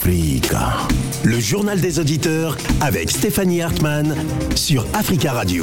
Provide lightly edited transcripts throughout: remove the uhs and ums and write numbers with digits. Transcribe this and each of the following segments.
Africa. Le journal des auditeurs avec Stéphanie Hartmann sur Africa Radio.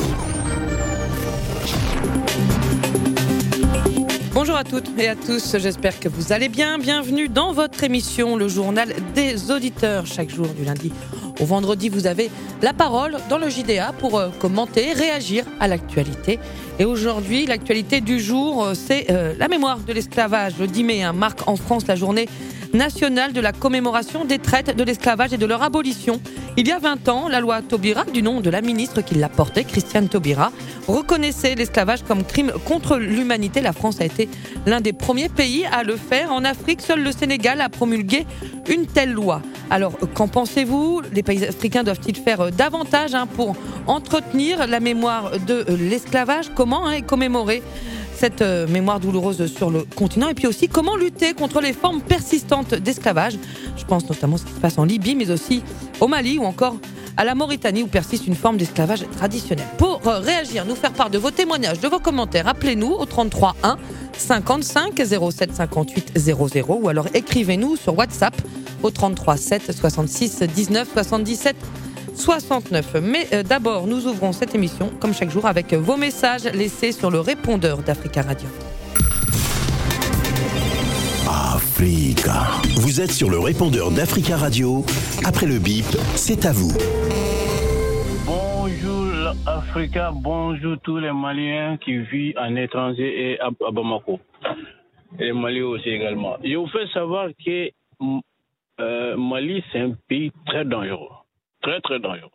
Bonjour à toutes et à tous, j'espère que vous allez bien. Bienvenue dans votre émission, le journal des auditeurs. Chaque jour du lundi au vendredi, vous avez la parole dans le JDA pour commenter, réagir à l'actualité. Et aujourd'hui, l'actualité du jour, c'est la mémoire de l'esclavage. Le 10 mai marque en France la journée nationale de la commémoration des traites de l'esclavage et de leur abolition. Il y a 20 ans, la loi Taubira, du nom de la ministre qui l'a portée, Christiane Taubira, reconnaissait l'esclavage comme crime contre l'humanité. La France a été l'un des premiers pays à le faire. En Afrique, seul le Sénégal a promulgué une telle loi. Alors, qu'en pensez-vous ? Les pays africains doivent-ils faire davantage pour entretenir la mémoire de l'esclavage ? Comment commémorer cette mémoire douloureuse sur le continent, et puis aussi comment lutter contre les formes persistantes d'esclavage. Je pense notamment à ce qui se passe en Libye, mais aussi au Mali ou encore à la Mauritanie où persiste une forme d'esclavage traditionnel. Pour réagir, nous faire part de vos témoignages, de vos commentaires, appelez-nous au 33 1 55 07 58 00 ou alors écrivez-nous sur WhatsApp au 33 7 66 19 77 69. Mais d'abord, nous ouvrons cette émission, comme chaque jour, avec vos messages laissés sur le répondeur d'Africa Radio. Africa. Vous êtes sur le répondeur d'Africa Radio. Après le bip, c'est à vous. Bonjour Africa, bonjour tous les Maliens qui vivent en étranger et à Bamako. Et les Maliens aussi également. Je vous fais savoir que Mali, c'est un pays très dangereux. Très, très dangereux.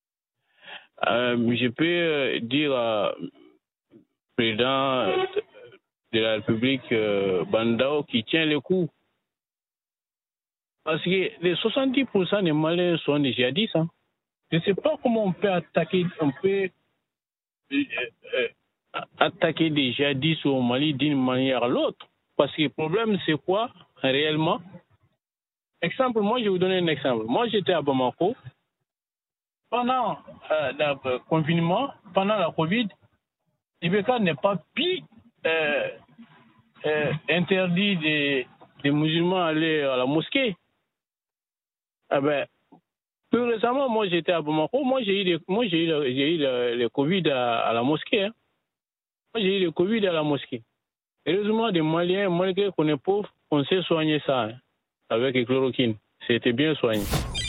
Je peux dire au président de la République, Bandao, qui tient le coup. Parce que les 70% des Maliens sont des djihadistes. Je ne sais pas comment on peut attaquer des djihadistes au Mali d'une manière à l'autre. Parce que le problème, c'est quoi réellement? Exemple, moi, je vais vous donner un exemple. Moi, j'étais à Bamako. Pendant le confinement, pendant la Covid, Ibeka n'est pas interdit des musulmans d'aller à la mosquée. Plus récemment, moi j'étais à Bamako, moi j'ai eu le Covid à la mosquée. Moi j'ai eu le Covid à la mosquée. Heureusement, des Maliens, malgré qu'on est pauvre, on sait soigner ça avec le chloroquine. C'était bien soigné.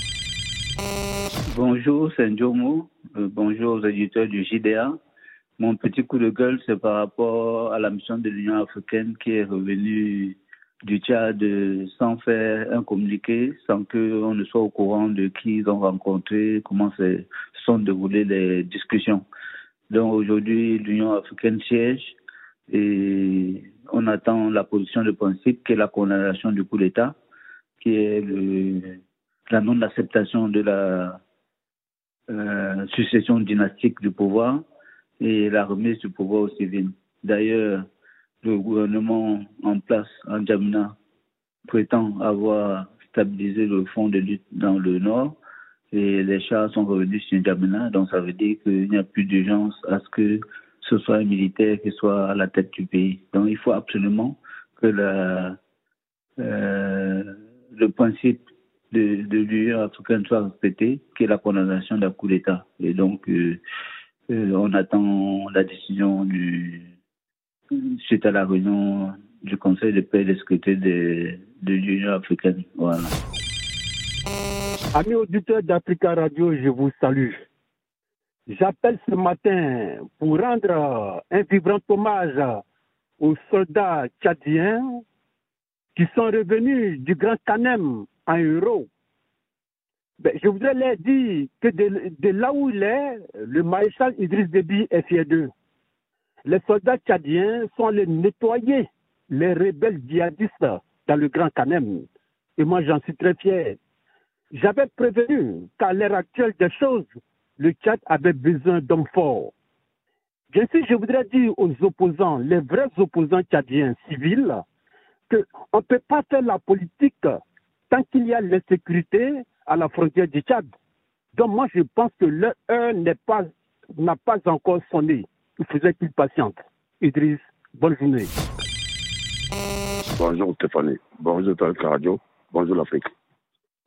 Bonjour, c'est Ndjomo. Bonjour aux éditeurs du JDA. Mon petit coup de gueule, c'est par rapport à la mission de l'Union africaine qui est revenue du Tchad sans faire un communiqué, sans qu'on ne soit au courant de qui ils ont rencontré, comment se sont déroulées les discussions. Donc aujourd'hui, l'Union africaine siège et on attend la position de principe qui est la condamnation du coup d'État, qui est la non-acceptation de la succession dynastique du pouvoir et la remise du pouvoir aux civils. D'ailleurs, le gouvernement en place en N'Djamena prétend avoir stabilisé le front de lutte dans le nord et les chars sont revenus sur N'Djamena, donc ça veut dire qu'il n'y a plus d'urgence à ce que ce soit un militaire qui soit à la tête du pays. Donc il faut absolument que le principe de l'Union africaine soit respecté, qui est la condamnation d'un coup d'État. Et donc, on attend la décision suite à la réunion du Conseil de paix et de sécurité de l'Union africaine. Voilà. Amis auditeurs d'Africa Radio, je vous salue. J'appelle ce matin pour rendre un vibrant hommage aux soldats tchadiens qui sont revenus du Grand Canem en héros. Je voudrais leur dire que de là où il est, le maréchal Idriss Déby est fier d'eux. Les soldats tchadiens sont allés nettoyer les rebelles djihadistes dans le Grand Canem. Et moi, j'en suis très fier. J'avais prévenu qu'à l'heure actuelle des choses, le Tchad avait besoin d'hommes forts. Bien sûr, je voudrais dire aux opposants, les vrais opposants tchadiens civils, qu'on ne peut pas faire la politique tant qu'il y a l'insécurité à la frontière du Tchad. Donc moi, je pense que l'heure n'a pas encore sonné. Il faudrait qu'il patiente. Idriss, bonne journée. Bonjour Stéphanie, bonjour Africa Radio, bonjour l'Afrique.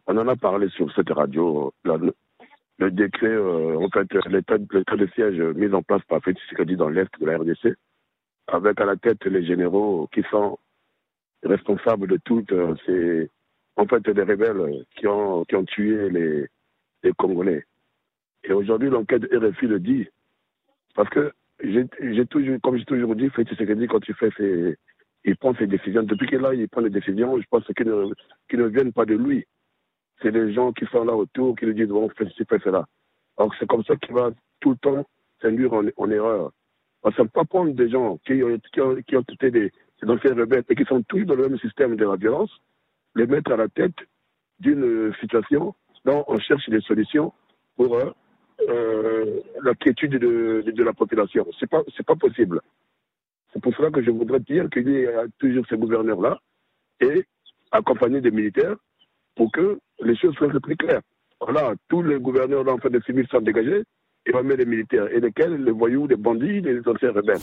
On en a parlé sur cette radio, le décret, l'état de siège mis en place par Félix Tshisekedi dans l'Est de la RDC, avec à la tête les généraux qui sont responsables de toutes ces... En fait, des rebelles qui ont tué les Congolais. Et aujourd'hui, l'enquête RFI le dit. Parce que, comme j'ai toujours dit, Félix Tshisekedi, quand il prend ses décisions, depuis qu'il est là, il prend des décisions, je pense qu'ils ne viennent pas de lui. C'est les gens qui sont là autour qui lui disent, bon, fais cela. Alors c'est comme ça qu'il va tout le temps s'induire en erreur. On ne peut pas prendre des gens qui ont été des anciens rebelles et qui sont tous dans le même système de la violence, les mettre à la tête d'une situation dont on cherche des solutions pour la quiétude de la population. C'est pas possible. C'est pour cela que je voudrais dire qu'il y a toujours ces gouverneurs-là et accompagnés des militaires pour que les choses soient plus claires. Voilà, tous les gouverneurs là, en fait, des civils sont dégagés et on met les militaires. Et lesquels? Les voyous, les bandits, les anciens rebelles.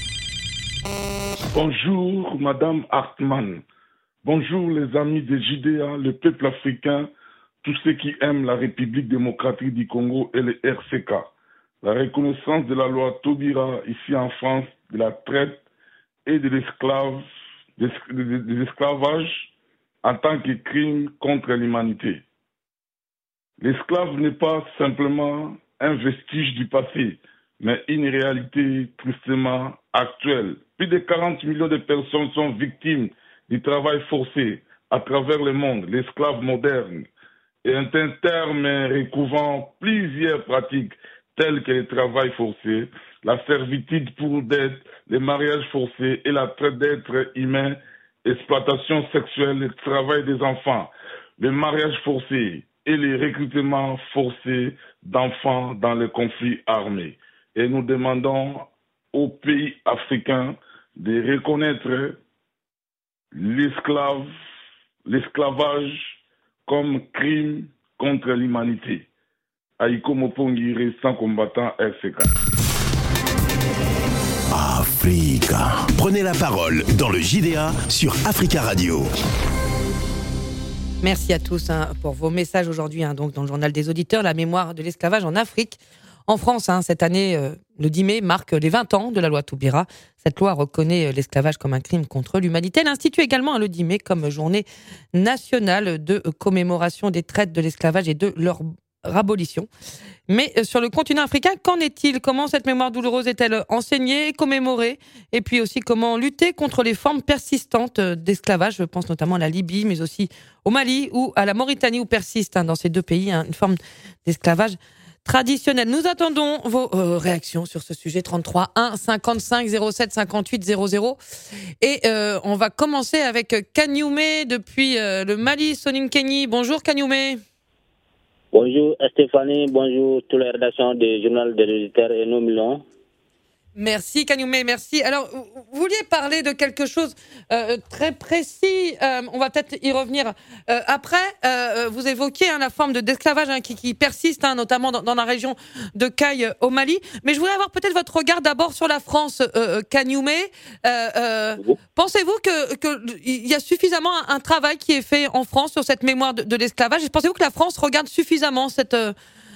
Bonjour, Madame Hartmann. Bonjour, les amis des JDA, le peuple africain, tous ceux qui aiment la République démocratique du Congo et le RCK. La reconnaissance de la loi Taubira ici en France, de la traite et de l'esclavage en tant que crime contre l'humanité. L'esclave n'est pas simplement un vestige du passé, mais une réalité tristement actuelle. Plus de 40 millions de personnes sont victimes du travail forcé à travers le monde. L'esclave moderne est un terme recouvrant plusieurs pratiques telles que le travail forcé, la servitude pour dette, le mariage forcé et la traite d'êtres humains, exploitation sexuelle, le travail des enfants, le mariage forcé et le recrutement forcé d'enfants dans les conflits armés. Et nous demandons aux pays africains de reconnaître l'esclavage comme crime contre l'humanité. Aïko Mopongi, restant combattant RCK. Africa. Prenez la parole dans le JDA sur Africa Radio. Merci à tous pour vos messages aujourd'hui, donc dans le journal des auditeurs, la mémoire de l'esclavage en Afrique. En France, cette année, le 10 mai marque les 20 ans de la loi Taubira. Cette loi reconnaît l'esclavage comme un crime contre l'humanité. Elle institue également le 10 mai comme journée nationale de commémoration des traites de l'esclavage et de leur abolition. Mais sur le continent africain, qu'en est-il? Comment cette mémoire douloureuse est-elle enseignée, commémorée? Et puis aussi, comment lutter contre les formes persistantes d'esclavage? Je pense notamment à la Libye, mais aussi au Mali ou à la Mauritanie, où persiste dans ces deux pays une forme d'esclavage traditionnel. Nous attendons vos réactions sur ce sujet. 33 1 55 07 58 00. Et on va commencer avec Kagnoumé depuis le Mali, Soninkenyi. Bonjour Kagnoumé. Bonjour Stéphanie, bonjour toute la rédaction du journal des auditeurs et nos millions. Merci Kagnoumé, merci. Alors, vous vouliez parler de quelque chose très précis. On va peut-être y revenir après. Vous évoquiez la forme d'esclavage qui persiste, notamment dans la région de Kayes au Mali. Mais je voulais avoir peut-être votre regard d'abord sur la France, Kagnoumé. Pensez-vous qu'il y a suffisamment un travail qui est fait en France sur cette mémoire de l'esclavage? Et pensez-vous que la France regarde suffisamment sa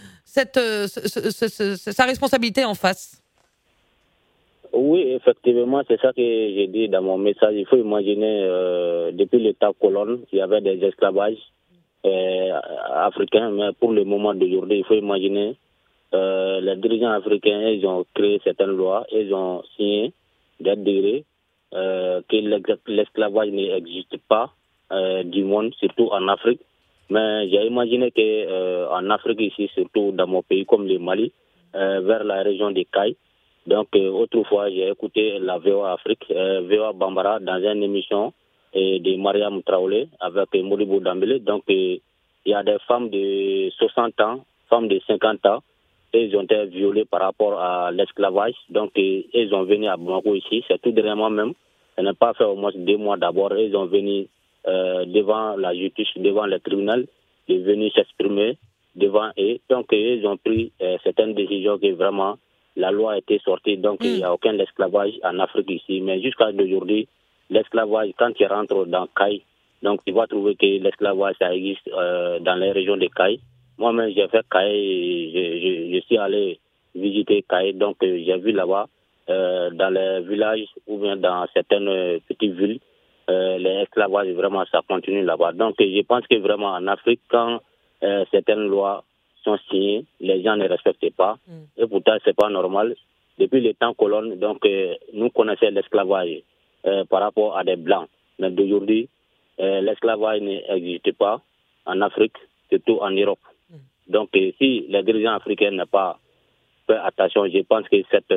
responsabilité en face? Oui, effectivement, c'est ça que j'ai dit dans mon message. Il faut imaginer, depuis l'état colonne, il y avait des esclavages africains, mais pour le moment d'aujourd'hui, il faut imaginer, les dirigeants africains, ils ont créé certaines lois, ils ont signé des décrets que l'esclavage n'existe pas du monde, surtout en Afrique. Mais j'ai imaginé qu'en Afrique ici, surtout dans mon pays comme le Mali, vers la région des Kayes, donc, autrefois, j'ai écouté la VOA Afrique, VOA Bambara, dans une émission de Mariam Traoré avec Modibo Dambélé. Donc, il y a des femmes de 60 ans, femmes de 50 ans, et ils ont été violées par rapport à l'esclavage. Donc, ils ont venu à Bamako ici, c'est tout dernièrement même. Ça n'a pas fait au moins 2 mois d'abord. Ils ont venu devant la justice, devant le tribunal, ils sont venus s'exprimer devant eux. Donc, ils ont pris certaines décisions qui vraiment... La loi a été sortie, donc il n'y a aucun esclavage en Afrique ici. Mais jusqu'à aujourd'hui, l'esclavage, quand il rentre dans Kayes, Donc, tu vas trouver que l'esclavage, ça existe dans les régions de Caille. Moi-même, j'ai fait Caille, je suis allé visiter Caille, donc j'ai vu là-bas, dans les villages ou bien dans certaines petites villes, l'esclavage, vraiment, ça continue là-bas. Donc, je pense que vraiment, en Afrique, quand certaines lois sont signées, les gens ne respectent pas. Et pourtant, c'est pas normal. Depuis les temps colons, donc, nous connaissions l'esclavage par rapport à des Blancs. Mais d'aujourd'hui, l'esclavage n'existe pas en Afrique, surtout en Europe. Donc, si les dirigeants africains n'ont pas fait attention, je pense que cet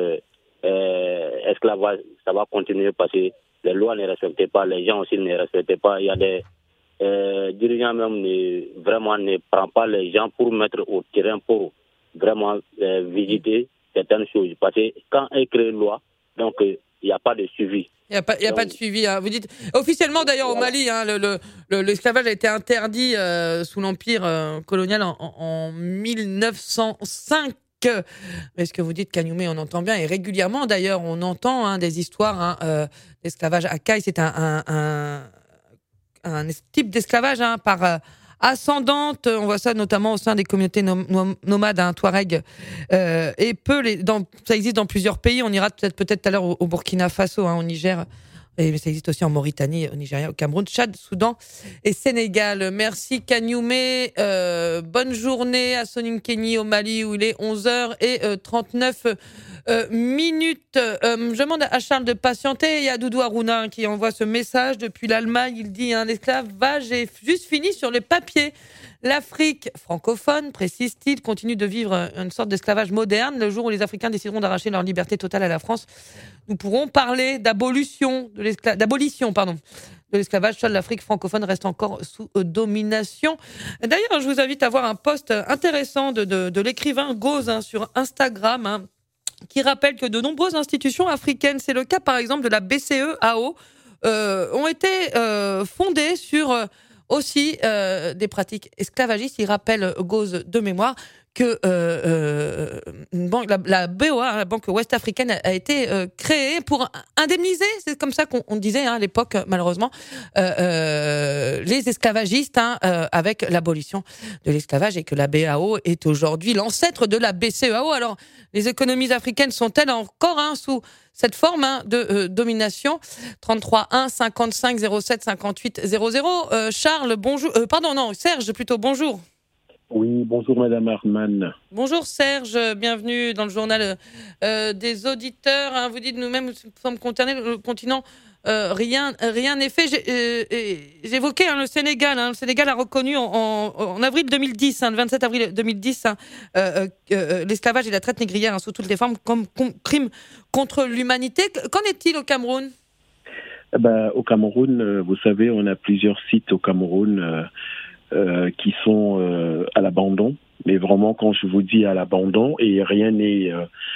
esclavage, ça va continuer parce que les lois ne respectent pas, les gens aussi ne respectent pas. Il y a des dirigeants même vraiment ne prennent pas les gens pour mettre au terrain pour vraiment visiter certaines choses. Parce que quand ils créent une loi, donc il n'y a pas de suivi. Il n'y a pas de suivi. Hein. Vous dites officiellement d'ailleurs au Mali, hein, l'esclavage a été interdit sous l'empire colonial en 1905. Mais ce que vous dites, Kagnoumé, on entend bien, et régulièrement d'ailleurs, on entend des histoires d'esclavage à Caille. C'est un type d'esclavage par ascendante. On voit ça notamment au sein des communautés nomades, Touareg. Et ça existe dans plusieurs pays. On ira peut-être tout à l'heure au Burkina Faso, au Niger. Et ça existe aussi en Mauritanie, au Nigeria, au Cameroun, Tchad, Soudan et Sénégal. Merci Kagnoumé. Bonne journée à Soninkéni au Mali où il est 11h39 minutes. Je demande à Charles de patienter. Il y a Doudou Harouna qui envoie ce message depuis l'Allemagne. Il dit l'esclavage est juste fini sur le papier. L'Afrique francophone, précise-t-il, continue de vivre une sorte d'esclavage moderne. Le jour où les Africains décideront d'arracher leur liberté totale à la France, nous pourrons parler d'abolition de l'esclavage. Seule l'Afrique francophone reste encore sous domination. D'ailleurs, je vous invite à voir un post intéressant de l'écrivain Gauze sur Instagram, qui rappelle que de nombreuses institutions africaines, c'est le cas par exemple de la BCEAO, ont été fondées sur aussi des pratiques esclavagistes. Il rappelle Gauze de mémoire que la BOA, la Banque ouest-africaine, a été créée pour indemniser, c'est comme ça qu'on disait à l'époque, malheureusement, les esclavagistes avec l'abolition de l'esclavage, et que la BAO est aujourd'hui l'ancêtre de la BCEAO. Alors, les économies africaines sont-elles encore sous cette forme de domination? 33 1 55 07 58 00. Charles, bonjour. Serge, plutôt, bonjour. Oui, bonjour Madame Hartmann. Bonjour Serge, bienvenue dans le journal des auditeurs. Vous dites, nous-mêmes, nous sommes concernés, le continent, rien n'est fait. J'évoquais le Sénégal. Le Sénégal a reconnu en avril 2010, le 27 avril 2010, l'esclavage et la traite négrière sous toutes les formes comme crime contre l'humanité. Qu'en est-il au Cameroun ? Au Cameroun, vous savez, on a plusieurs sites au Cameroun qui sont à l'abandon, mais vraiment quand je vous dis à l'abandon, et rien n'est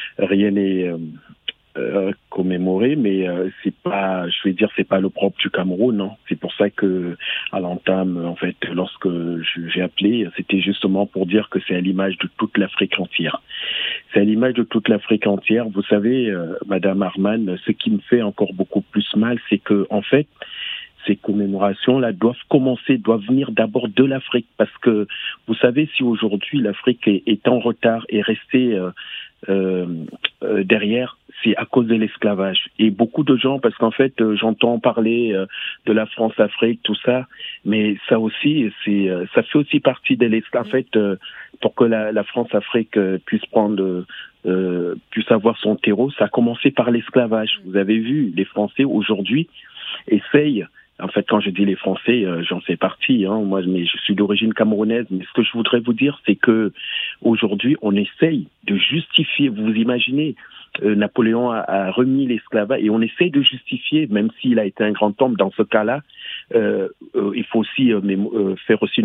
commémoré, mais c'est pas le propre du Cameroun. C'est pour ça que à l'entame, en fait, lorsque j'ai appelé, c'était justement pour dire que c'est à l'image de toute l'Afrique entière. C'est à l'image de toute l'Afrique entière. Vous savez, Madame Hartmann, ce qui me fait encore beaucoup plus mal, c'est que en fait, ces commémorations-là doivent venir d'abord de l'Afrique, parce que vous savez, si aujourd'hui l'Afrique est en retard et restée derrière, c'est à cause de l'esclavage. Et beaucoup de gens, parce qu'en fait, j'entends parler de la France-Afrique, tout ça, mais ça aussi, ça fait aussi partie de l'esclavage. En fait, pour que la France-Afrique puisse avoir son terreau, ça a commencé par l'esclavage. Vous avez vu, les Français aujourd'hui essayent. En fait, quand je dis les Français, j'en fais partie. Moi, mais je suis d'origine camerounaise. Mais ce que je voudrais vous dire, c'est que aujourd'hui, on essaye de justifier. Vous imaginez, Napoléon a remis l'esclavage et on essaye de justifier, même s'il a été un grand homme. Dans ce cas-là, il faut aussi faire aussi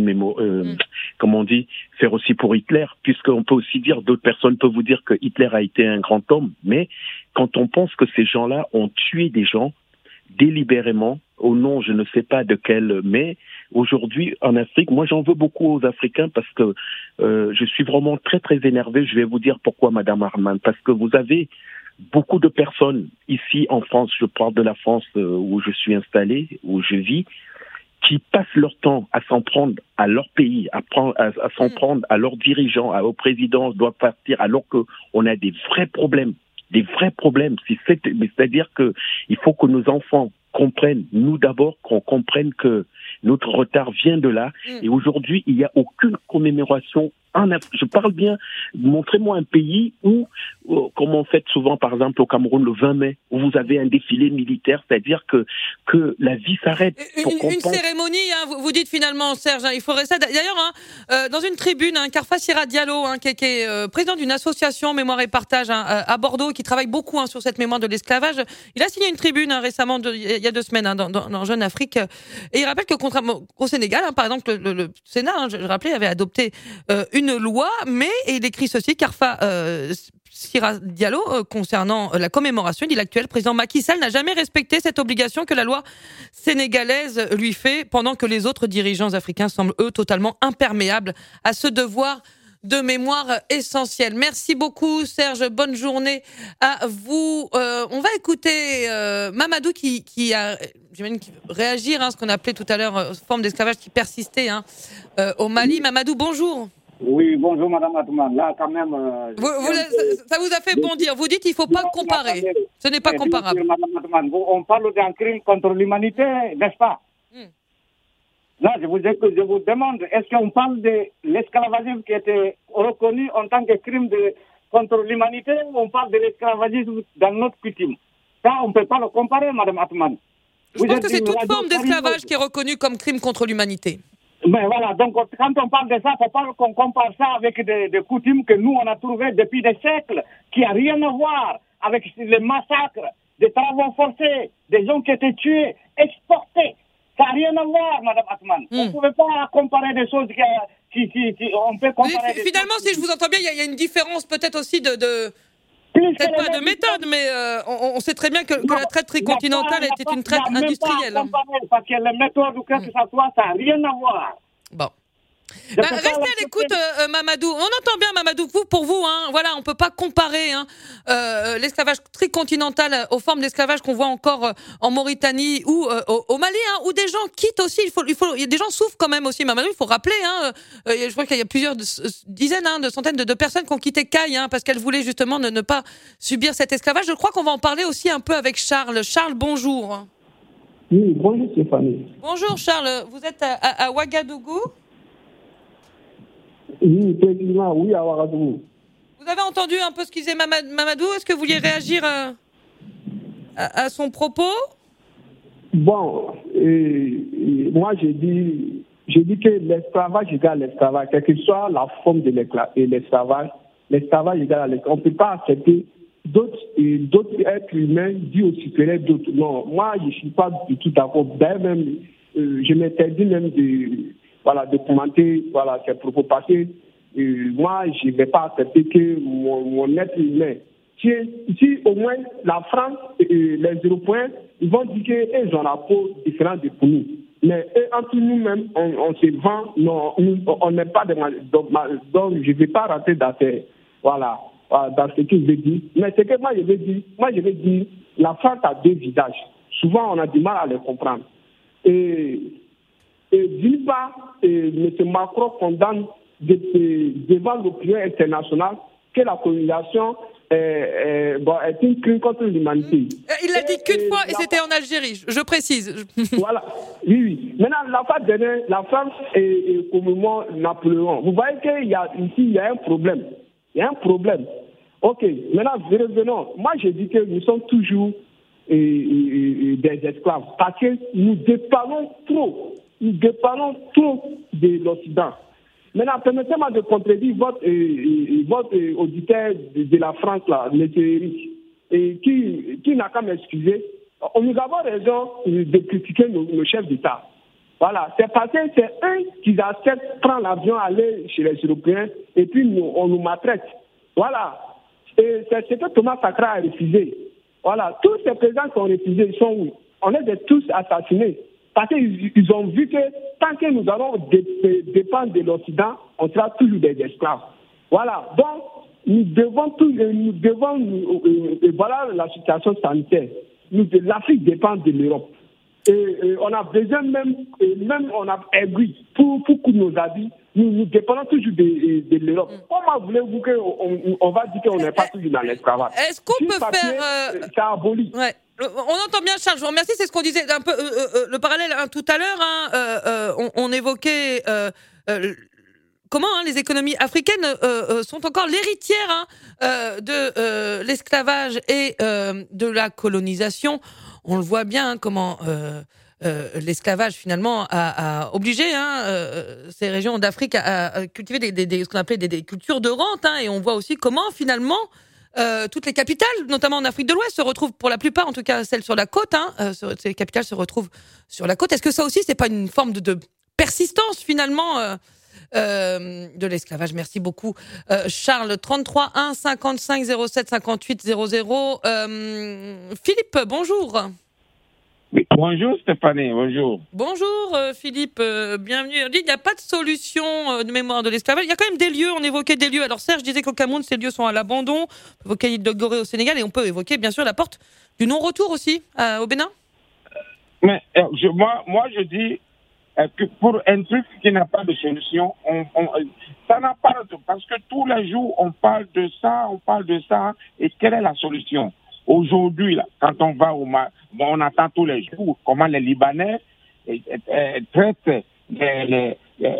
faire aussi pour Hitler, puisqu'on peut aussi dire, d'autres personnes peuvent vous dire que Hitler a été un grand homme. Mais quand on pense que ces gens-là ont tué des gens délibérément, au nom, je ne sais pas de quel, mais aujourd'hui, en Afrique, moi j'en veux beaucoup aux Africains parce que je suis vraiment très très énervé. Je vais vous dire pourquoi, Madame Hartmann, parce que vous avez beaucoup de personnes ici en France, je parle de la France où je suis installé, où je vis, qui passent leur temps à s'en prendre à leur pays, à s'en prendre à leurs dirigeants, aux présidents, doivent partir alors qu'on a des vrais problèmes. C'est-à-dire qu'il faut que nos enfants comprennent, nous d'abord, qu'on comprenne que notre retard vient de là. Et aujourd'hui, il n'y a aucune commémoration en Afrique. Je parle bien, montrez-moi un pays où, comme on fait souvent par exemple au Cameroun le 20 mai, où vous avez un défilé militaire, c'est-à-dire que la vie s'arrête. Une cérémonie, vous dites finalement, Serge, il faudrait ça. D'ailleurs, dans une tribune, Karfa Sira Diallo, qui est président d'une association Mémoire et Partage à Bordeaux, qui travaille beaucoup sur cette mémoire de l'esclavage, il a signé une tribune récemment, il y a 2 semaines, dans Jeune Afrique, et il rappelle que contrairement au Sénégal, par exemple, le Sénat, je rappelais, avait adopté une loi, mais il écrit ceci, Karfa Sira Diallo, concernant la commémoration, il dit l'actuel président Macky Sall n'a jamais respecté cette obligation que la loi sénégalaise lui fait, pendant que les autres dirigeants africains semblent, eux, totalement imperméables à ce devoir de mémoire essentiel. Merci beaucoup, Serge. Bonne journée à vous. On va écouter Mamadou qui a, j'imagine, qui veut réagir à ce qu'on appelait tout à l'heure forme d'esclavage qui persistait au Mali. Mamadou, bonjour. Oui, bonjour Madame Atoumane. Là, quand même... ça vous a fait bondir. Vous dites qu'il ne faut pas comparer. Ce n'est pas comparable. Madame Atoumane, on parle d'un crime contre l'humanité, n'est-ce pas? Là, je vous demande, est-ce qu'on parle de l'esclavagisme qui était reconnu en tant que crime contre l'humanité, ou on parle de l'esclavagisme dans notre coutume? Ça, on ne peut pas le comparer, Madame Atoumane. Je pense que c'est toute forme d'esclavage qui est reconnue comme crime contre l'humanité. Mais voilà, donc quand on parle de ça, il ne faut pas qu'on compare ça avec des coutumes que nous, on a trouvées depuis des siècles, qui n'ont rien à voir avec les massacres, des travaux forcés, des gens qui étaient tués, exportés. Ça n'a rien à voir, Madame Atoumane. On ne pouvait pas comparer des choses on peut comparer. Finalement, si je vous entends bien, il y a une différence peut-être aussi peut-être pas de méthode, mais on sait très bien que la traite tricontinentale était une traite industrielle. Parce que les méthodes ou quelque que ça soit, ça n'a rien à voir. Bon. Restez à l'écoute, Mamadou. On entend bien, Mamadou, pour vous, voilà, on peut pas comparer l'esclavage tricontinental aux formes d'esclavage qu'on voit encore en Mauritanie ou au Mali, où des gens quittent aussi. Il y a des gens souffrent quand même aussi, Mamadou. Il faut rappeler, je crois qu'il y a plusieurs dizaines, de centaines de personnes qui ont quitté Caille, parce qu'elles voulaient justement ne pas subir cet esclavage. Je crois qu'on va en parler aussi un peu avec Charles. Charles, bonjour. Oui, bonjour Stéphanie. Bonjour Charles. Vous êtes à Ouagadougou? Oui, précisément, oui, à Ouagadougou. Vous avez entendu un peu ce qu'il disait Mamadou? Est-ce que vous vouliez réagir à son propos? Bon, moi j'ai dit que l'esclavage égale l'esclavage, quelle que soit la forme de l'esclavage, l'esclavage égale à l'esclavage. On ne peut pas accepter d'autres êtres humains dits au supérieur d'autres. Non, moi je ne suis pas du tout d'accord. D'ailleurs même, je m'interdis même de commenter ces propos, parce que moi, je ne vais pas accepter que mon être humain, si au moins la France et les Européens, ils vont dire qu'ils ont la peau différente de nous. Mais entre nous-mêmes, on se vend, non, on n'est pas de donc je ne vais pas rentrer dans ce que je veux dire. Mais ce que moi je veux dire, la France a 2 visages. Souvent, on a du mal à les comprendre. Et d'une part, M. Macron condamne devant l'opinion internationale que la colonisation est un crime contre l'humanité. Il l'a dit qu'une fois, et c'était en Algérie, je précise. Voilà, oui. Maintenant, la fois dernière, la France est commémore Napoléon. Vous voyez qu'il y a un problème. Il y a un problème. Ok, maintenant, revenons. Moi, je dis que nous sommes toujours des esclaves, parce que nous dépendons trop de l'Occident. Maintenant, permettez-moi de contredire votre auditeur de la France, là, M. Eric, qui n'a qu'à m'excuser. Nous avons raison de critiquer nos chefs d'État. Voilà, c'est parce que c'est eux qui acceptent prendre l'avion, aller chez les Européens, et puis on nous maltraite. Voilà. Et c'est ce que Thomas Sankara a refusé. Voilà, tous ces présidents qui ont refusé, ils sont où? On est tous assassinés. Parce qu'ils ont vu que tant que nous allons dépendre de l'Occident, on sera toujours des esclaves. Voilà. Donc, nous devons voilà la situation sanitaire. L'Afrique dépend de l'Europe. on a besoin même on a aiguille pour nos habits. Nous dépendons toujours de l'Europe. Comment voulez-vous qu'on va dire qu'on n'est pas toujours dans l'esclavage? Est-ce qu'on peut faire... Ça abolit. Ouais. On entend bien, Charles, je vous remercie. C'est ce qu'on disait un peu le parallèle tout à l'heure. On évoquait comment les économies africaines sont encore l'héritière de l'esclavage et de la colonisation. On le voit bien comment l'esclavage finalement a obligé ces régions d'Afrique à cultiver ce qu'on appelait des cultures de rente. Et on voit aussi comment finalement toutes les capitales, notamment en Afrique de l'Ouest, se retrouvent pour la plupart, en tout cas celles sur la côte. Ces capitales se retrouvent sur la côte. Est-ce que ça aussi, c'est pas une forme de persistance finalement de l'esclavage? Merci beaucoup, Charles. 33 1 55 07 58 00. Philippe, bonjour. Oui, bonjour Stéphanie, bonjour. Bonjour Philippe, bienvenue. Il n'y a pas de solution de mémoire de l'esclavage. Il y a quand même des lieux, on évoquait des lieux. Alors Serge disait qu'au Cameroun, ces lieux sont à l'abandon. On peut évoquer l'île de Gorée au Sénégal et on peut évoquer bien sûr la porte du non-retour aussi au Bénin. Mais moi je dis que pour un truc qui n'a pas de solution, ça n'a pas de... Parce que tous les jours on parle de ça, et quelle est la solution? Aujourd'hui, là, quand on va on attend tous les jours comment les Libanais traitent les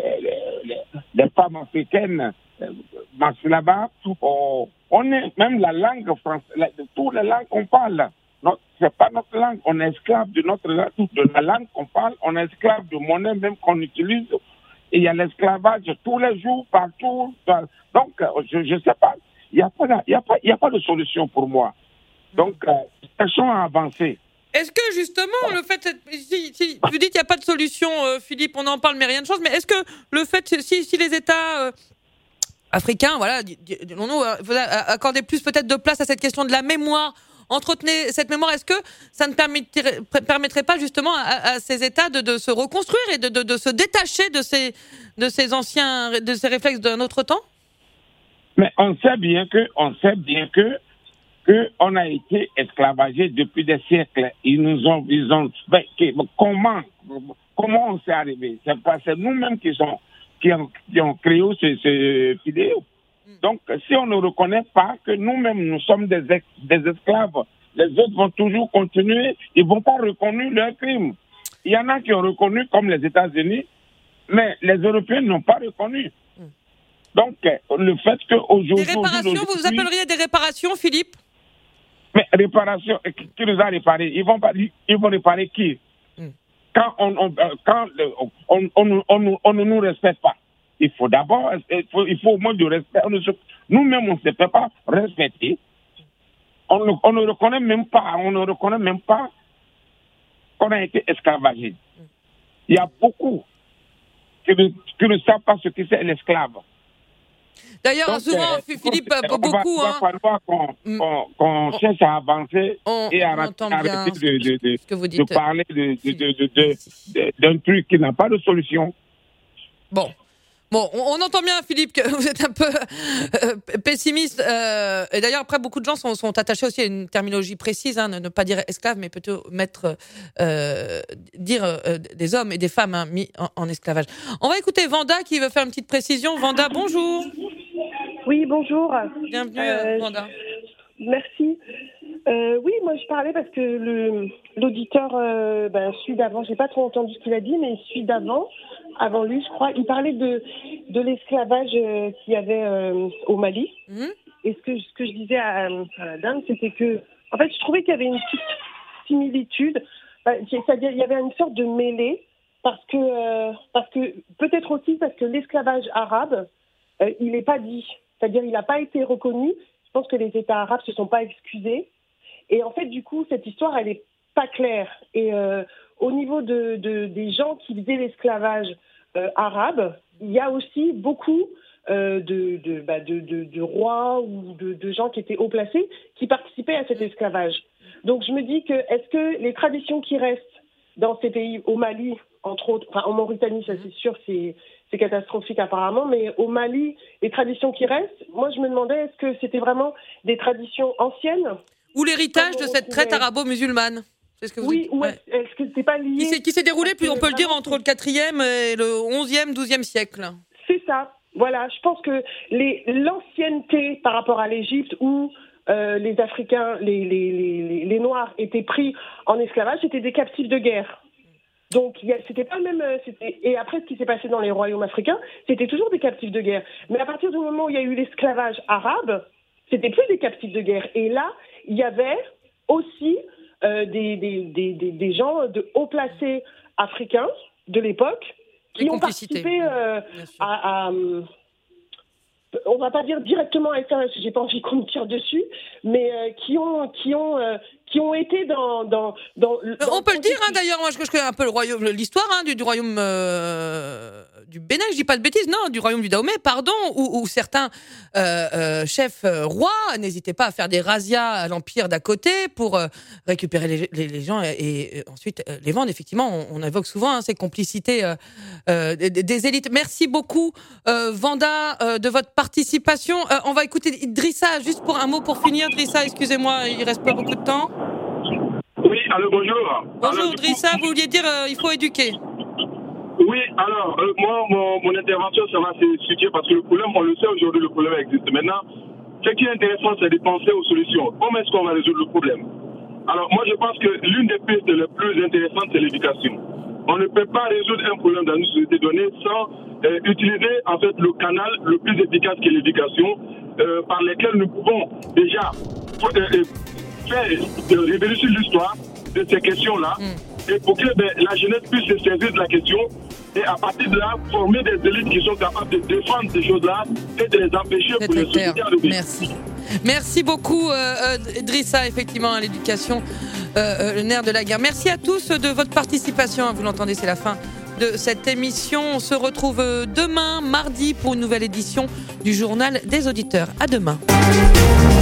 femmes africaines là-bas. On est même la langue française, toutes les langues qu'on parle. C'est pas notre langue, on est esclave de la langue qu'on parle, on est esclave de monnaie même qu'on utilise. Et il y a l'esclavage tous les jours, partout. Donc, je sais pas, il y a pas de solution pour moi. Donc, cherchons à avancer. Est-ce que justement, le fait, si vous dites qu'il n'y a pas de solution, Philippe, on en parle, mais rien ne change, mais est-ce que le fait, si les États africains, voilà, disons-nous, accordaient plus peut-être de place à cette question de la mémoire, entretenez cette mémoire, est-ce que ça ne permettrait pas justement à ces États de se reconstruire et de se détacher de ces réflexes d'un autre temps? Mais on sait bien que on a été esclavagés depuis des siècles. Ils ont comment on s'est arrivé? C'est nous-mêmes qui ont créé ce vidéo. Donc, si on ne reconnaît pas que nous-mêmes, nous sommes des esclaves, les autres vont toujours continuer, ils ne vont pas reconnaître leurs crimes. Il y en a qui ont reconnu, comme les États-Unis, mais les Européens n'ont pas reconnu. Donc, le fait qu'aujourd'hui... Des réparations, vous appelleriez des réparations, Philippe? Mais réparation, qui nous a réparé? Ils vont réparer qui? Quand on ne nous respecte pas. Il faut d'abord, il faut au moins du respect. Nous-mêmes, on ne se fait pas respecter. On ne reconnaît même pas qu'on a été esclavagé. Il y a beaucoup qui ne savent pas ce que c'est l'esclave. D'ailleurs, souvent, Philippe, beaucoup... Il va falloir qu'on cherche à avancer et à arrêter de parler d'un truc qui n'a pas de solution. Bon, on entend bien, Philippe, que vous êtes un peu pessimiste. Et d'ailleurs, après, beaucoup de gens sont attachés aussi à une terminologie précise, ne pas dire esclave, mais plutôt dire des hommes et des femmes mis en esclavage. On va écouter Vanda qui veut faire une petite précision. Vanda, bonjour. Oui, bonjour. Bienvenue, Vanda. Merci. Oui, moi je parlais parce que l'auditeur, celui d'avant, j'ai pas trop entendu ce qu'il a dit, mais celui avant lui, je crois, il parlait de l'esclavage qu'il y avait au Mali. Et ce que je disais à la dame, c'était que, en fait, je trouvais qu'il y avait une petite similitude. C'est-à-dire, il y avait une sorte de mêlée parce que peut-être aussi parce que l'esclavage arabe, il n'est pas dit. C'est-à-dire, il n'a pas été reconnu. Je pense que les États arabes se sont pas excusés. Et en fait, du coup, cette histoire, elle est pas claire. Et au niveau des gens qui faisaient l'esclavage arabe, il y a aussi beaucoup de rois ou de gens qui étaient haut placés qui participaient à cet esclavage. Donc, je me dis que est-ce que les traditions qui restent dans ces pays, au Mali, entre autres, enfin en Mauritanie, ça c'est sûr, c'est catastrophique apparemment, mais au Mali, les traditions qui restent, moi je me demandais est-ce que c'était vraiment des traditions anciennes ou l'héritage de cette traite arabo-musulmane? C'est ce que vous Oui, dites. ou est-ce que c'est pas lié Qui s'est déroulé, on peut le dire, entre le 4e et le 11e, 12e siècle. C'est ça. Voilà, je pense que l'ancienneté par rapport à l'Égypte où les Africains, les Noirs étaient pris en esclavage, c'était des captifs de guerre. Donc, c'était pas le même. Et après, ce qui s'est passé dans les royaumes africains, c'était toujours des captifs de guerre. Mais à partir du moment où il y a eu l'esclavage arabe, c'était plus des captifs de guerre. Et là, il y avait aussi des gens de haut placés africains de l'époque qui ont participé à on va pas dire directement à ça, j'ai pas envie qu'on me tire dessus, mais qui ont été dans on peut le dire, hein, d'ailleurs, moi je connais un peu l'histoire du royaume du Bénin, je dis pas de bêtises, non, du royaume du Dahomey, pardon, où certains chefs rois n'hésitaient pas à faire des razzias à l'empire d'à côté pour récupérer les gens et ensuite les vendre. Effectivement, on évoque souvent ces complicités des élites. Merci beaucoup, Vanda, de votre participation. On va écouter Drissa, juste pour un mot pour finir. Drissa, excusez-moi, il reste pas beaucoup de temps. Oui, allô, bonjour. Bonjour, Drissa, vous vouliez dire il faut éduquer. Oui, alors, moi, mon intervention, ça va se situer parce que le problème, on le sait aujourd'hui, le problème existe. Maintenant, ce qui est intéressant, c'est de penser aux solutions. Comment est-ce qu'on va résoudre le problème? Alors, moi, je pense que l'une des pistes les plus intéressantes, c'est l'éducation. On ne peut pas résoudre un problème dans une société donnée sans utiliser, en fait, le canal le plus efficace qui est l'éducation, par lequel nous pouvons déjà faire révéler sur l'histoire de ces questions-là, et pour que la jeunesse puisse se saisir de la question, et à partir de là, former des élites qui sont capables de défendre ces choses-là et de les empêcher pour les sociétés à lever. Merci beaucoup, Drissa, effectivement, à l'éducation, le nerf de la guerre. Merci à tous de votre participation. Vous l'entendez, c'est la fin de cette émission. On se retrouve demain, mardi, pour une nouvelle édition du Journal des auditeurs. À demain.